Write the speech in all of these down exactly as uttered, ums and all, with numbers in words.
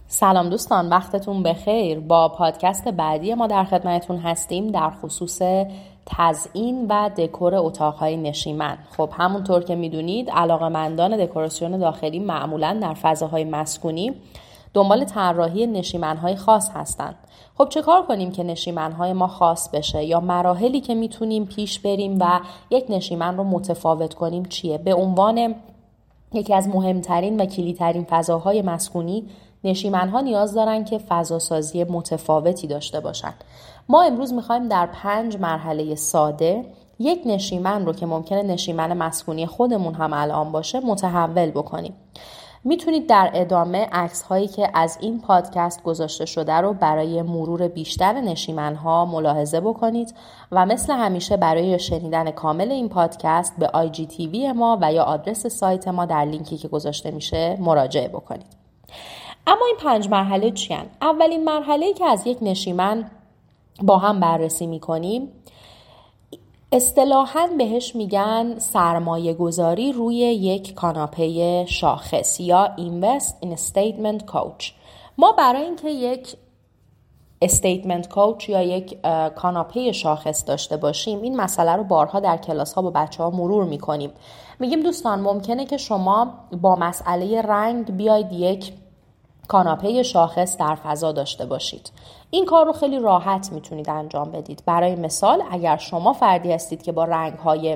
سلام دوستان، وقتتون بخیر. با پادکست بعدی ما در خدمتتون هستیم در خصوص تزیین و دکور اتاقهای نشیمن. خب همونطور که میدونید علاقه‌مندان دکوراسیون داخلی معمولاً در فضاهای مسکونی دنبال طراحی نشیمن‌های خاص هستند. خب چه کار کنیم که نشیمن‌های ما خاص بشه، یا مراحلی که میتونیم پیش بریم و یک نشیمن رو متفاوت کنیم چیه؟ به عنوان یکی از مهمترین و کلیدترین فضاهای مسکونی، نشیمن‌ها نیاز دارن که فضاسازی متفاوتی داشته باشن. ما امروز میخوایم در پنج مرحله ساده یک نشیمن رو که ممکنه نشیمن مسکونی خودمون هم الان باشه متحول بکنیم. میتونید در ادامه عکس هایی که از این پادکست گذاشته شده رو برای مرور بیشتر نشیمن‌ها ملاحظه بکنید و مثل همیشه برای شنیدن کامل این پادکست به آی جی تی وی ما و یا آدرس سایت ما در لینکی که گذاشته میشه مراجعه بکنید. اما این پنج مرحله چی هستند؟ اولین مرحله‌ای که از یک نشیمن با هم بررسی میکنیم اصطلاحاً بهش میگن سرمایه گذاری روی یک کاناپه شاخص یا Invest in a Statement Couch. ما برای اینکه یک استیتمنت کوچ یا یک کاناپه شاخص داشته باشیم این مسئله رو بارها در کلاس ها با بچه ها مرور میکنیم. میگیم دوستان ممکنه که شما با مسئله رنگ بیاید یک کاناپه شاخص در فضا داشته باشید. این کار رو خیلی راحت میتونید انجام بدید. برای مثال اگر شما فردی هستید که با رنگ‌های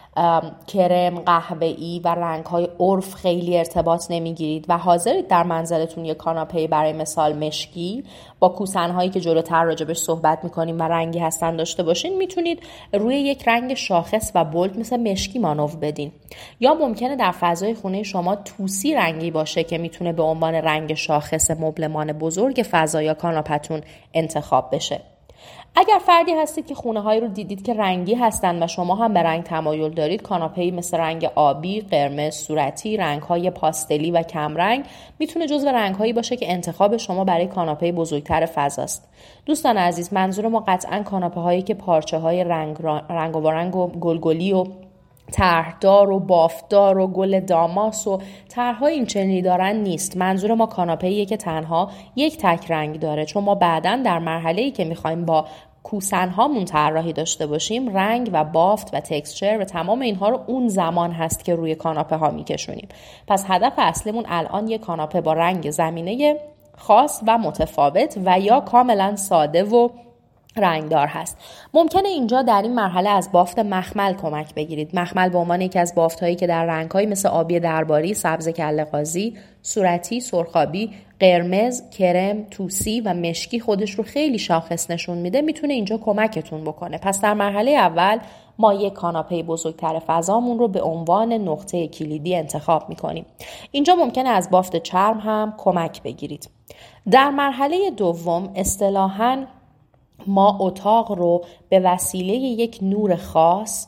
کرم، قهوه‌ای و رنگ‌های عرف خیلی ارتباط نمیگیرید و حاضرید در منزلتون یک کاناپه برای مثال مشکی با کوسن‌هایی که جلوتر راجبش صحبت می‌کنیم و رنگی هستن داشته باشین، میتونید روی یک رنگ شاخص و بولد مثل مشکی مانور بدین. یا ممکنه در فضای خونه شما توسی رنگی باشه که میتونه به عنوان رنگ شاخص مبلمان بزرگ فضا یا کاناپتون انتخاب بشه. اگر فردی هستید که خونه هایی رو دیدید که رنگی هستن و شما هم به رنگ تمایل دارید، کاناپه‌ای مثل رنگ آبی، قرمز، صورتی، رنگ های پاستلی و کمرنگ میتونه جزو رنگ هایی باشه که انتخاب شما برای کاناپه بزرگتر فضاست. دوستان عزیز، منظور ما قطعاً کاناپه هایی که پارچه های رنگ رنگ و رنگ و گلگلی و طرحدار و بافتدار و گل داماس و طرح‌های این چنینی دارن نیست. منظور ما کاناپه‌ایه که تنها یک تک رنگ داره، چون ما بعداً در مرحله‌ای که می‌خوایم با کوسن‌هامون طراحی داشته باشیم رنگ و بافت و تکسچر و تمام اینها رو اون زمان هست که روی کاناپه ها می‌کشونیم. پس هدف اصلیمون الان یک کاناپه با رنگ زمینه خاص و متفاوت و یا کاملاً ساده و رنگدار هست. ممکنه اینجا در این مرحله از بافت مخمل کمک بگیرید. مخمل به عنوان یکی از بافت‌هایی که در رنگ‌های مثل آبی درباری، سبز کله قاضی، صورتی، سرخابی، قرمز، کرم، توسی و مشکی خودش رو خیلی شاخص نشون میده، میتونه اینجا کمکتون بکنه. پس در مرحله اول ما یک کاناپه بزرگتر فضامون رو به عنوان نقطه کلیدی انتخاب میکنیم. اینجا ممکنه از بافت چرم هم کمک بگیرید. در مرحله دوم اصطلاحاً ما اتاق رو به وسیله یک نور خاص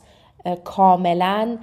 کاملا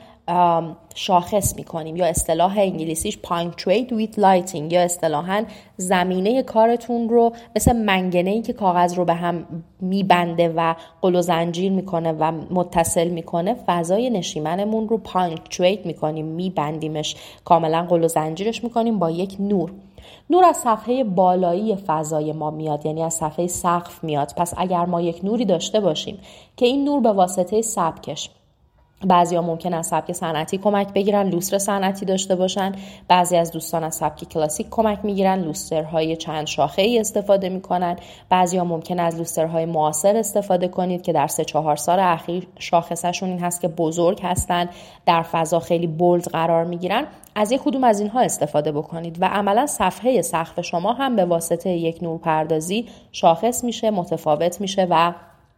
شاخص میکنیم یا اصطلاح انگلیسیش punctuate with lighting یا اصطلاحاً زمینه کارتون رو مثل منگنه‌ای که کاغذ رو به هم میبنده و قل و زنجیر میکنه و متصل میکنه، فضای نشیمنمون رو punctuate میکنیم، میبندیمش، کاملا قل و زنجیرش میکنیم با یک نور. نور از صفحه بالایی فضای ما میاد، یعنی از صفحه سقف میاد. پس اگر ما یک نوری داشته باشیم که این نور به واسطه سبکش، بعضیا ممکن از سبک صنعتی کمک بگیرن، لوستر صنعتی داشته باشن، بعضی از دوستان از سبک کلاسیک کمک میگیرن، لوسترهای چند شاخه‌ای استفاده میکنن، بعضیا ممکن از لوسترهای معاصر استفاده کنید که در سه چهار سال اخیر شاخصشون این هست که بزرگ هستن، در فضا خیلی بولد قرار میگیرن. از یک کدوم از اینها استفاده بکنید و عملا صفحه سقف شما هم به واسطه یک نورپردازی شاخص میشه، متفاوت میشه و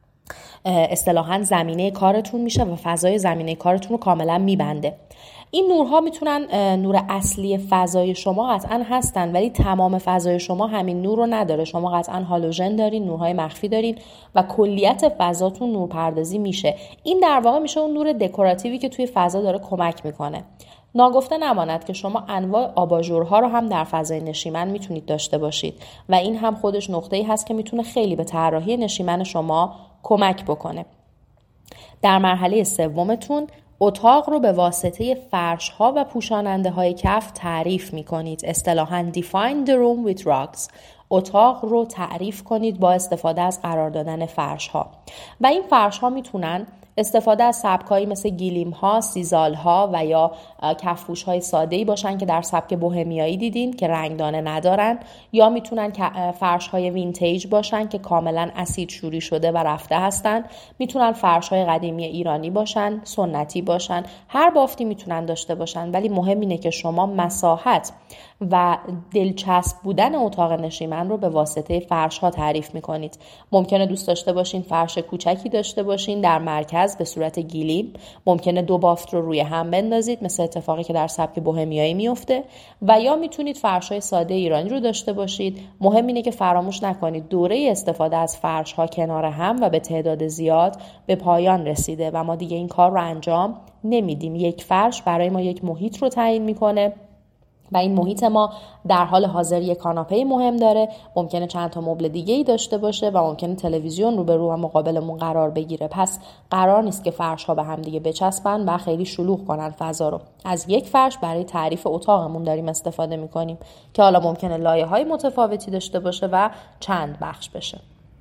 اصطلاحاً زمینه کارتون میشه و فضای زمینه کارتون رو کاملا میبنده. این نورها میتونن نور اصلی فضای شما قطعاً هستن، ولی تمام فضای شما همین نور رو نداره. شما قطعاً هالوژن دارین، نورهای مخفی دارین و کلیت فضاتون نورپردازی میشه. این در واقع میشه اون نور دکوراتیوی که توی فضا داره کمک میکنه. ناگفته نماند که شما انواع آباژورها رو هم در فضای نشیمن میتونید داشته باشید و این هم خودش نقطه‌ای هست که میتونه خیلی به طراحی نشیمن شما کمک بکنه. در مرحله سومتون اتاق رو به واسطه فرش‌ها و پوشاننده‌های کف تعریف می‌کنید. اصطلاحاً define the room with rugs. اتاق رو تعریف کنید با استفاده از قرار دادن فرش‌ها. و این فرش‌ها میتونن استفاده از سبکایی مثل گیلیم‌ها، سیزال‌ها و یا کفپوش‌های ساده‌ای باشن که در سبک بوهمیایی دیدین که رنگدانه ندارن، یا میتونن فرش‌های وینتیج باشن که کاملا اسید شوری شده و رفته هستن. میتونن فرش‌های قدیمی ایرانی باشن، سنتی باشن، هر بافتی میتونن داشته باشن، ولی مهم اینه که شما مساحت و دلچسب بودن اتاق نشیمن رو به واسطه فرش‌ها تعریف می‌کنید. ممکنه دوست داشته باشین فرش کوچکی داشته باشین در مرکز به صورت گیلیم، ممکنه دو بافت رو روی هم بندازید مثل اتفاقی که در سبک بوهمیایی میفته، و یا میتونید فرش‌های ساده ایرانی رو داشته باشید. مهم اینه که فراموش نکنید دوره استفاده از فرش‌ها کنار هم و به تعداد زیاد به پایان رسیده و ما دیگه این کار رو انجام نمیدیم. یک فرش برای ما یک محیط رو تعیین میکنه و این محیط ما در حال حاضر یک کاناپه مهم داره، ممکنه چند تا مبل دیگه ای داشته باشه و ممکنه تلویزیون رو به رو و مقابلمون قرار بگیره. پس قرار نیست که فرش ها به هم دیگه بچسبن و خیلی شلوغ کنن فضا رو. از یک فرش برای تعریف اتاقمون داریم استفاده میکنیم که حالا ممکنه لایه های متفاوتی داشته باشه و چند بخش بشه.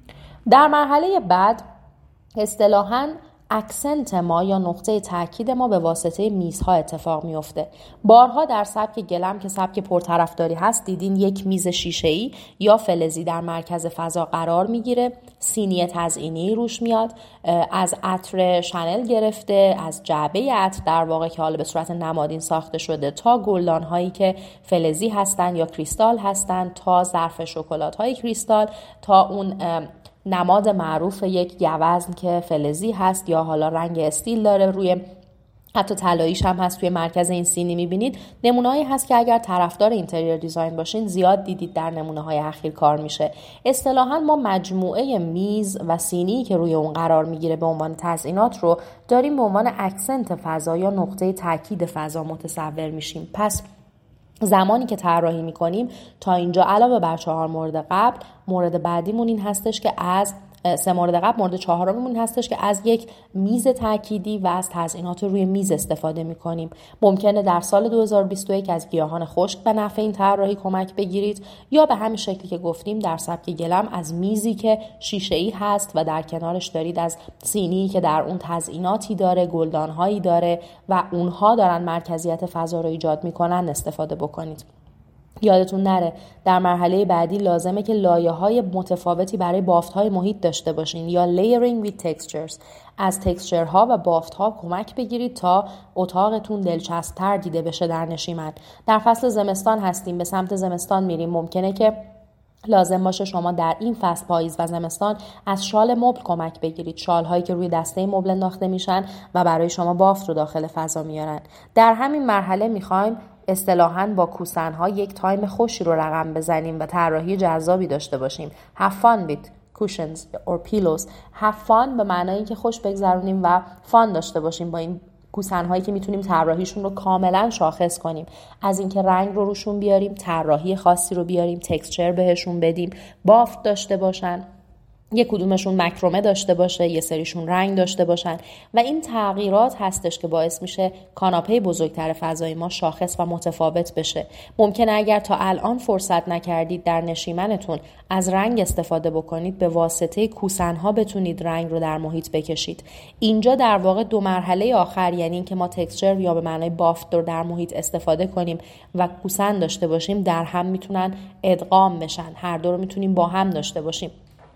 در مرحله بعد اصطلاحاً اکسنت ما یا نقطه تاکید ما به واسطه میزها اتفاق میفته. بارها در سبک گلم که سبک پرطرفداری هست دیدین یک میز شیشه‌ای یا فلزی در مرکز فضا قرار میگیره، سینی تزئینی روش میاد، از عطر شنل گرفته، از جعبه عطر در واقع که حالا به صورت نمادین ساخته شده، تا گلدان هایی که فلزی هستن یا کریستال هستن، تا ظرف شکلات های کریستال، تا اون نماد معروف یک گوزن که فلزی هست یا حالا رنگ استیل داره، روی حتی طلاییش هم هست توی مرکز این سینی میبینید. نمونه‌ای هست که اگر طرفدار اینتریور دیزاین باشین زیاد دیدید در نمونه‌های اخیر کار میشه. اصطلاحاً ما مجموعه میز و سینی که روی اون قرار میگیره به عنوان تزئینات رو داریم به عنوان اکسنت فضا یا نقطه تاکید فضا متصور میشیم. پس زمانی که طراحی میکنیم تا اینجا علاوه بر چهار مورد قبل، مورد بعدیمون این هستش که از سه مورد قبل مورد چهارمون هستش که از یک میز تأکیدی و از تزئینات روی میز استفاده میکنیم. ممکنه در سال دو هزار و بیست و یک از گیاهان خشک به نفع این طراحی کمک بگیرید، یا به همین شکلی که گفتیم در سبک گلم از میزی که شیشه‌ای هست و در کنارش دارید از سینی که در اون تزئیناتی داره، گلدانهایی داره و اونها دارن مرکزیت فضا رو ایجاد میکنن استفاده بکنید. یادتون نره در مرحله بعدی لازمه که لایه‌های متفاوتی برای بافت‌های محیط داشته باشین یا layering with textures. از تکسچرها و بافت‌ها کمک بگیرید تا اتاقتون دلچسب‌تر دیده بشه در نشیمن. در فصل زمستان هستیم، به سمت زمستان میریم، ممکنه که لازم باشه شما در این فصل پاییز و زمستان از شال مبل کمک بگیرید، شال هایی که روی دسته مبل انداخته میشن و برای شما بافت رو داخل فضا میارن. در همین مرحله میخوایم اصطلاحاً با کوسن ها یک تایم خوشی رو رقم بزنیم و طراحی جذابی داشته باشیم. have fun with cushions or pillows. have fun به معنای اینکه خوش بگذرونیم و فان داشته باشیم با این کوسن هایی که میتونیم طراحیشون رو کاملا شاخص کنیم، از اینکه رنگ رو روشون بیاریم، طراحی خاصی رو بیاریم، تکسچر بهشون بدیم، بافت داشته باشن، یک کدومشون مکرمه داشته باشه، یه سریشون رنگ داشته باشن و این تغییرات هستش که باعث میشه کاناپه بزرگتر فضای ما شاخص و متفاوت بشه. ممکنه اگر تا الان فرصت نکردید در نشیمنتون از رنگ استفاده بکنید، به واسطه کوسن‌ها بتونید رنگ رو در محیط بکشید. اینجا در واقع دو مرحله آخر، یعنی اینکه ما تکسچر یا به معنای بافت رو در محیط استفاده کنیم و کوسن داشته باشیم، در هم میتونن ادغام بشن، هر دو رو میتونیم با هم داشته باشیم.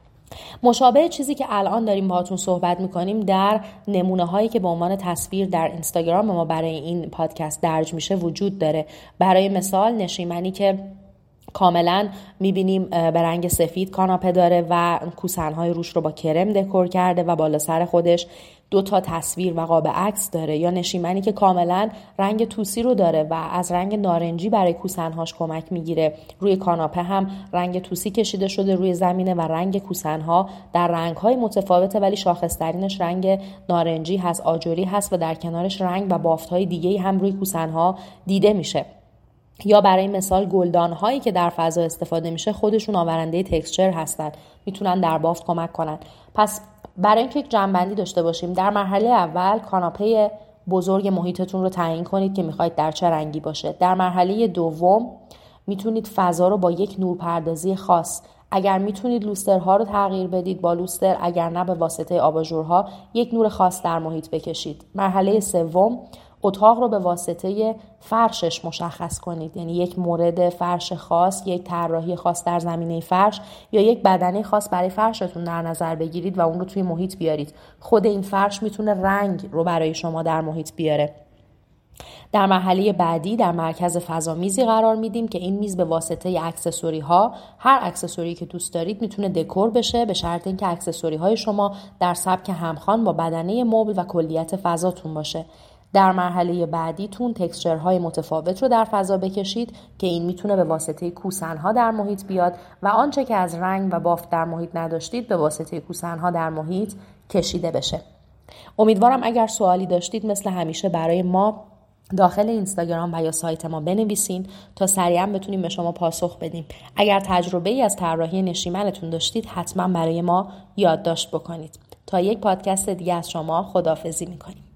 مشابه چیزی که الان داریم باهاتون صحبت میکنیم در نمونه هایی که به عنوان تصویر در اینستاگرام ما برای این پادکست درج میشه وجود داره. برای مثال نشیمنی که کاملا میبینیم به رنگ سفید کاناپه داره و کوسنهای روش رو با کرم دکور کرده و بالا سر خودش دو تا تصویر و قاب عکس داره، یا نشیمنی که کاملا رنگ توسی رو داره و از رنگ نارنجی برای کوسنهاش کمک میگیره. روی کاناپه هم رنگ توسی کشیده شده روی زمینه و رنگ کوسنها در رنگ‌های متفاوته ولی شاخص‌ترینش رنگ نارنجی هست، آجوری هست و در کنارش رنگ و بافت‌های دیگه‌ای هم روی کوسنها دیده میشه. یا برای مثال گلدان هایی که در فضا استفاده میشه خودشون آورنده تکسچر هستن، میتونن در بافت کمک کنن. پس برای اینکه یک جنبندی داشته باشیم، در مرحله اول کاناپه بزرگ محیطتون رو تعیین کنید که میخواید در چه رنگی باشه. در مرحله دوم میتونید فضا رو با یک نورپردازی خاص، اگر میتونید لوسترها رو تغییر بدید با لوستر، اگر نه به واسطه آباژورها یک نور خاص در محیط بکشید. مرحله سوم اتاق رو به واسطه فرشش مشخص کنید، یعنی یک مورد فرش خاص، یک طراحی خاص در زمینه فرش یا یک بدنه خاص برای فرشتون در نظر بگیرید و اون رو توی محیط بیارید. خود این فرش میتونه رنگ رو برای شما در محیط بیاره. در مرحله بعدی در مرکز فضا میزی قرار میدیم که این میز به واسطه اکسسوری ها، هر اکسسوری که دوست دارید میتونه دکور بشه، به شرط اینکه اکسسوری های شما در سبک همخوان با بدنه مبل و کلیت فضاتون باشه. در مرحله بعدیتون تکسچرهای متفاوت رو در فضا بکشید که این میتونه به واسطه کوسنها در محیط بیاد و آنچه که از رنگ و بافت در محیط نداشتید به واسطه کوسنها در محیط کشیده بشه. امیدوارم اگر سوالی داشتید مثل همیشه برای ما داخل اینستاگرام و یا سایت ما بنویسین تا سریعا بتونیم به شما پاسخ بدیم. اگر تجربه ای از طراحی نشیمنتون داشتید حتما برای ما یادداشت بکنید. تا یک پادکست دیگه از شما خداحافظی میکنیم.